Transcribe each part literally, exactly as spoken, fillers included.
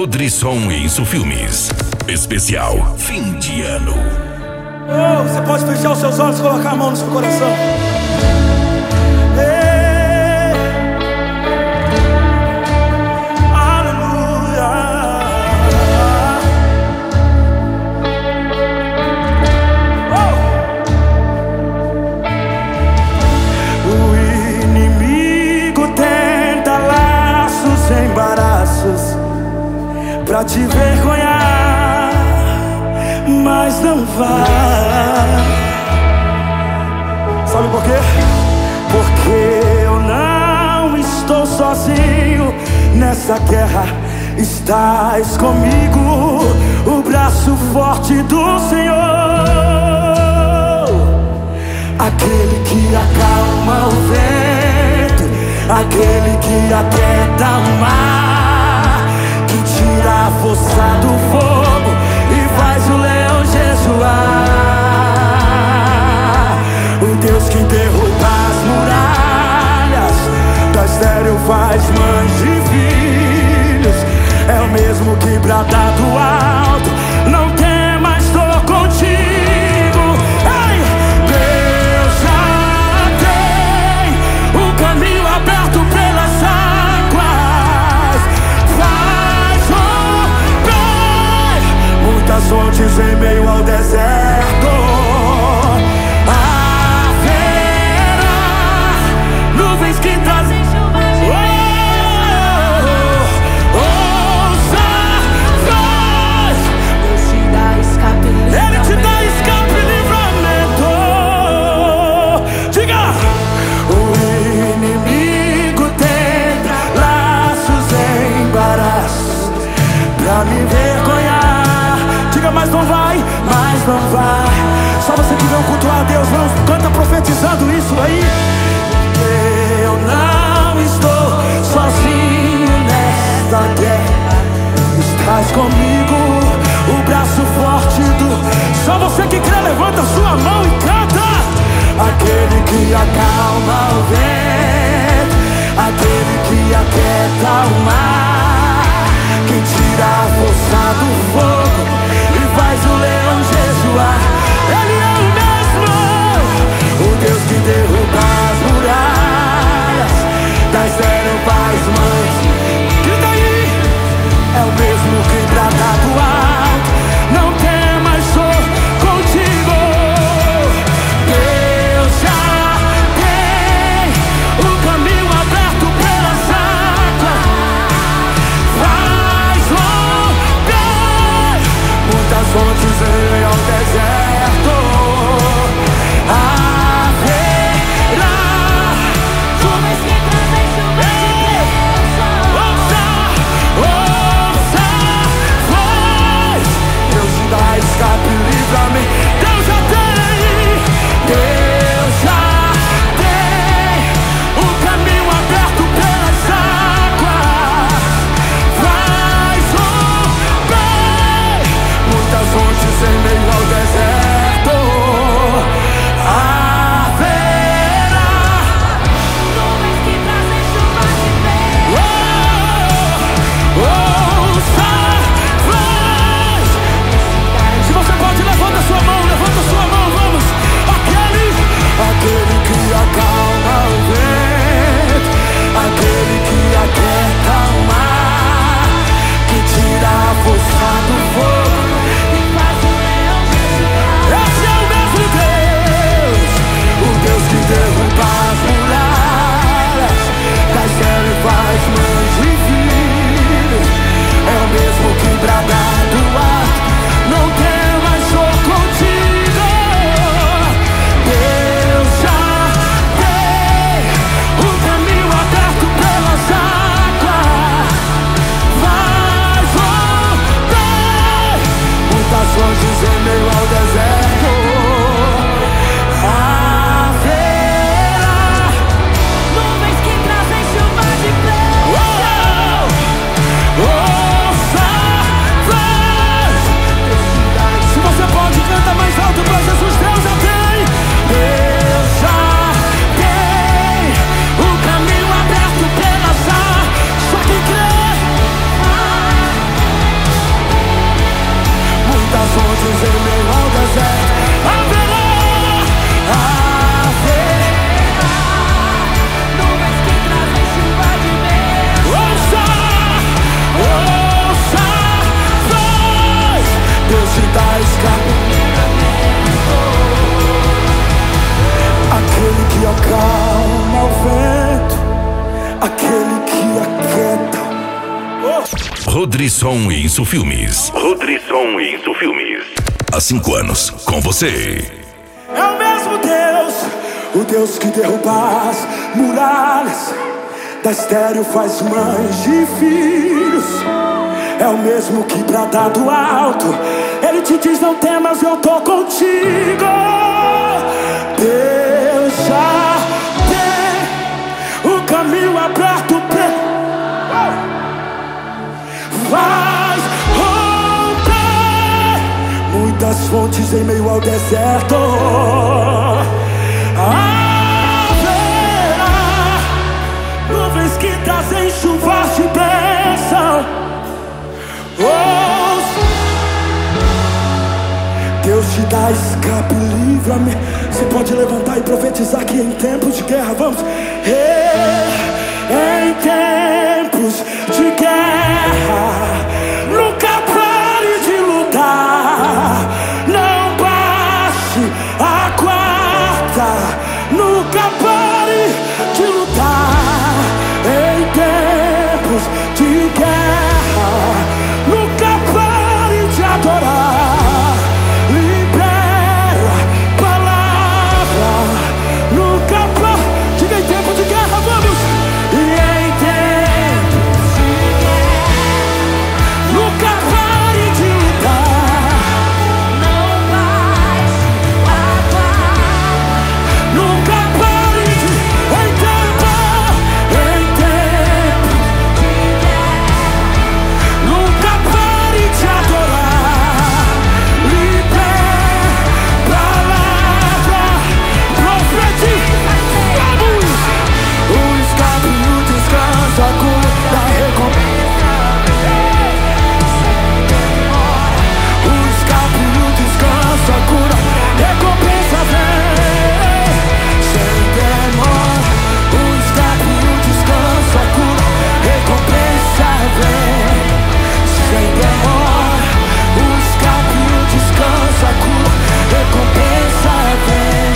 Nodrisson e Isso Filmes. Especial Fim de Ano. Oh, você pode fechar os seus olhos e colocar a mão no seu coração. Ei, aleluia. Oh. O inimigo tenta laços, embaraços pra te vergonhar, mas não vai. Sabe por quê? Porque eu não estou sozinho nessa guerra. Estás comigo, o braço forte do Senhor, aquele que acalma o vento, aquele que aquieta o mar, que tira a força do fogo e faz o leão jejuar. O Deus que derruba as muralhas, do estéril faz mães e filhos, é o mesmo que brada do alto: não temas, estou contigo. Ei! Deus já tem o caminho aberto pelas águas, faz romper muitas fontes em meio ao deserto. Pra me envergonhar, diga, mas não vai, mas não vai. Só você que veio cultuar a Deus, vamos, canta profetizando isso aí. Eu não estou sozinho nesta guerra, estás comigo, o braço forte do... Só você que crê, levanta sua mão e canta. Aquele que acalma o vento, aquele que aquieta o mar, que tira a força do fogo e faz o leão jejuar. Ele é o mesmo, o Deus que derruba as muralhas, das estéril faz mães. Grita aí! É o mesmo que brada do alto: não temas, sou contigo. Deus já tem o caminho aberto pelas águas, faz romper Rodrisson e Isso Filmes. Rodrisson e Isso Filmes. Há cinco anos com você. É o mesmo Deus, o Deus que derruba as muralhas, da estéril faz mães de filhos. É o mesmo que brada do alto, Ele te diz não temas, eu tô contigo. Deus já tem o caminho aberto pra faz romper muitas fontes em meio ao deserto. Haverá nuvens que trazem chuvas de bênção. Oh, Deus te dá escape, livra-me. Você pode levantar e profetizar que em tempos de guerra vamos. Em tempos de guerra, nunca pare de lutar. Não baixe a quarta, nunca pare de lutar. Em tempos de guerra, nunca pare de adorar. Libera palavra, nunca pare. Diga em tempo de guerra, vamos. E em tempos de guerra, nunca pare de lutar. Não baixe a guarda, nunca pare de. Em tempo, em tempo de guerra, nunca pare de adorar. Libera palavra, profetiza. Vamos! O escape e o descanso, a cura, a recompensa. O escape e o descanso, a cura, recompensa vem. Sem demora. O escape e o descanso, a cura, recompensa vem. Sem demora. O escape e o descanso, a cura, recompensa vem.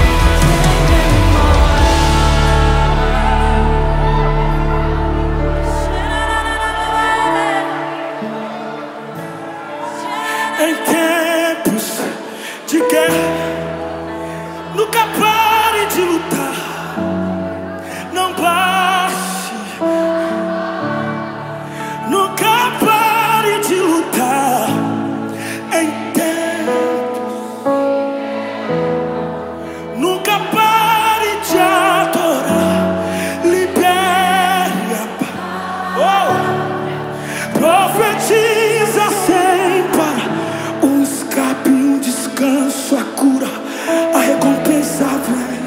Em tempos de guerra, nunca pare de lutar. Não baixe, nunca pare de lutar. Em tempos, nunca pare de adorar. Libere a paz. Oh! Profetiza sem parar. Um escape, um descanso, a cura, a recompensa vem.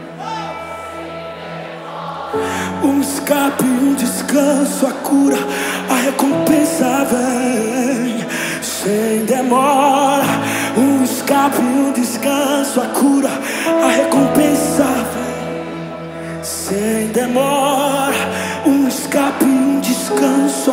Um escape, um descanso, a cura, a recompensa vem. Sem demora. Um escape, um descanso, a cura, a recompensa vem. Sem demora. Um escape, um descanso,